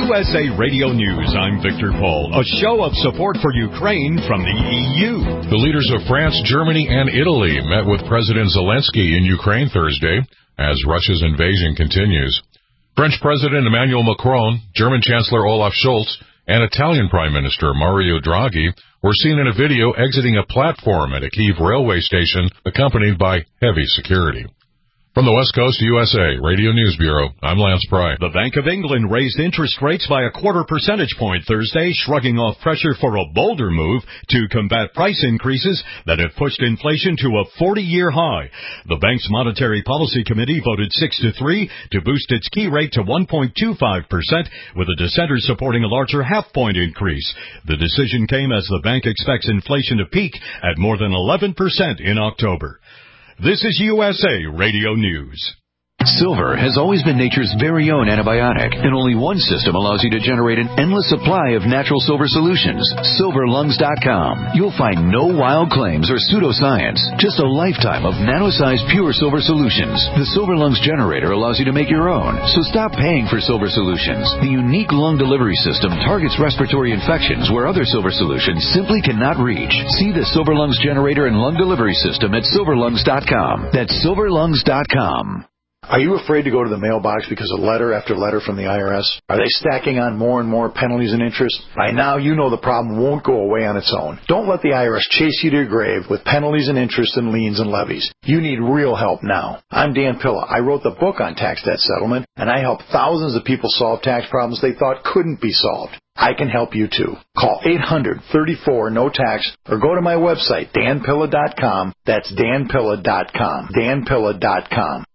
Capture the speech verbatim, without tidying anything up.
U S A Radio News, I'm Victor Paul. A show of support for Ukraine from the E U. The leaders of France, Germany, and Italy met with President Zelensky in Ukraine Thursday as Russia's invasion continues. French President Emmanuel Macron, German Chancellor Olaf Scholz, and Italian Prime Minister Mario Draghi were seen in a video exiting a platform at a Kyiv railway station accompanied by heavy security. From the West Coast U S A Radio News Bureau, I'm Lance Pry. The Bank of England raised interest rates by a quarter percentage point Thursday, shrugging off pressure for a bolder move to combat price increases that have pushed inflation to a forty-year high. The bank's Monetary Policy Committee voted six to three to boost its key rate to one point two five percent, with the dissenters supporting a larger half-point increase. The decision came as the bank expects inflation to peak at more than eleven percent in October. This is U S A Radio News. Silver has always been nature's very own antibiotic, and only one system allows you to generate an endless supply of natural silver solutions. silver lungs dot com. You'll find no wild claims or pseudoscience, just a lifetime of nano-sized pure silver solutions. The Silver Lungs generator allows you to make your own, so stop paying for silver solutions. The unique lung delivery system targets respiratory infections where other silver solutions simply cannot reach. See the Silver Lungs generator and lung delivery system at silver lungs dot com. That's silver lungs dot com. Are you afraid to go to the mailbox because of letter after letter from the I R S? Are they stacking on more and more penalties and interest? By now, you know the problem won't go away on its own. Don't let the I R S chase you to your grave with penalties and interest and liens and levies. You need real help now. I'm Dan Pilla. I wrote the book on tax debt settlement, and I help thousands of people solve tax problems they thought couldn't be solved. I can help you too. Call eight hundred, thirty-four, no tax or go to my website, dan pilla dot com. That's dan pilla dot com. dan pilla dot com.